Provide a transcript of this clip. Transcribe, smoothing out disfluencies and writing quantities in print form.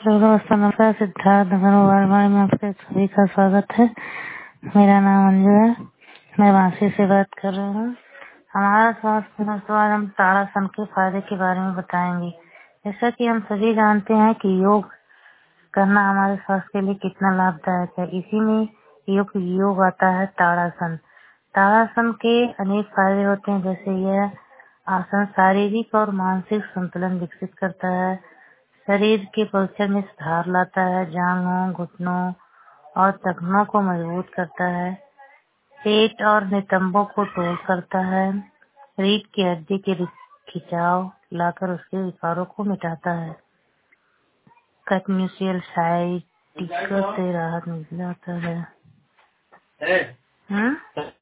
Hello दोस्तों, नमस्कार। सिद्धार्थ नगर वर्मा में आपके सभी का स्वागत है। मेरा नाम अंजू है, मैं वासी से बात कर रही हूँ। हमारा स्वास्थ्य आज हम ताड़ासन के फायदे के बारे में बताएंगे। जैसा कि हम सभी जानते हैं कि योग करना हमारे स्वास्थ्य के लिए कितना लाभदायक है। इसी में योग आता है ताड़ासन। ताड़ासन के अनेक फायदे होते हैं, जैसे यह आसन शारीरिक और मानसिक संतुलन विकसित करता है, शरीर के पोस्चर में सुधार लाता है, जांघों, घुटनों और टखनों को मजबूत करता है, पेट और नितंबों को तोड़ करता है, रीढ़ की हड्डी के खिंचाव लाकर उसके विकारों को मिटाता है, कटम्यूसियल साइटिका से राहत मिल जाता है।